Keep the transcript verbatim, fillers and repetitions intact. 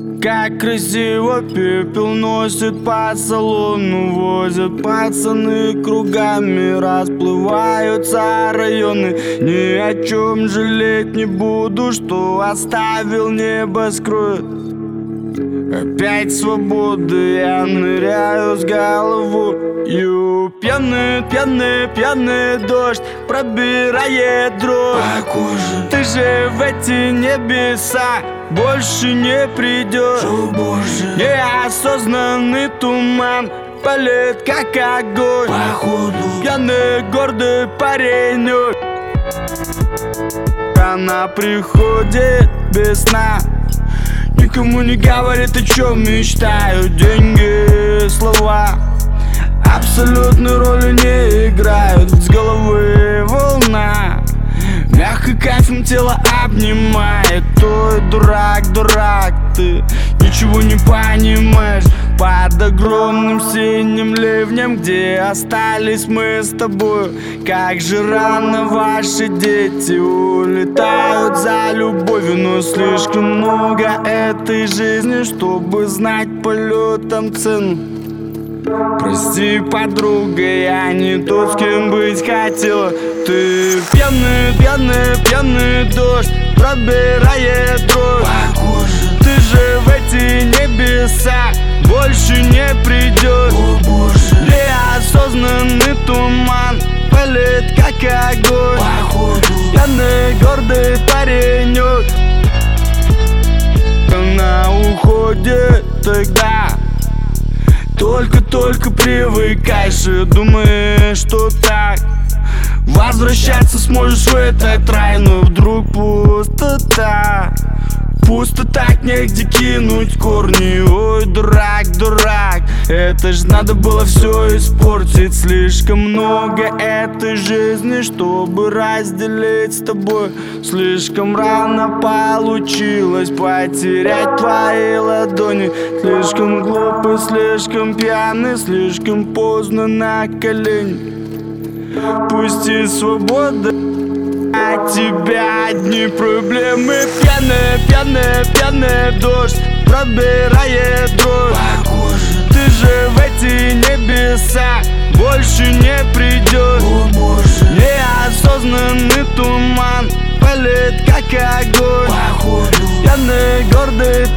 Как красиво пепел носит по салону, возят пацаны кругами, расплываются районы. Ни о чем жалеть не буду, что оставил небоскреб. Опять свободы, я ныряю с головою. Пьяный, пьяный, пьяный дождь пробирает дрожь по коже. Ты же в эти небеса больше не придешь. О, Боже. Неосознанный туман палит, как огонь. Походу пьяный, гордый парень. Она приходит без сна, никому не говорит, о чем мечтают. Деньги, слова абсолютной роли не играют. С головы волна, мягко кайфом тело обнимает. Ой, дурак, дурак, ты ничего не понимаешь. Под огромным синим ливнем, где остались мы с тобой, как же рано ваши дети улетают за любовью. Но слишком много этой жизни, чтобы знать полетом цену. Прости, подруга, я не тот, с кем быть хотела. Ты пьяный, пьяный, пьяный дождь пробирает дрожь по коже. Ты же в эти небеса больше не придешь. О, Боже. Неосознанный туман палит, как огонь. Походу пьяный, гордый паренек. Она уходит тогда, только-только привыкаешь и думаешь, что так возвращаться сможешь в этот рай. Но вдруг пустота, пусто так, негде кинуть корни. Ой, дурак, дурак, это ж надо было все испортить. Слишком много этой жизни, чтобы разделить с тобой. Слишком рано получилось потерять твои ладони. Слишком глупый, слишком пьяный, слишком поздно на колени. Пусти свобода, от тебя одни проблемы. Пьяный, пьяный, пьяный дождь пробирает дрожь по коже. Ты же в эти небеса больше не придешь. О, Боже. Неосознанный туман палит, как огонь. Походу пьяный, гордый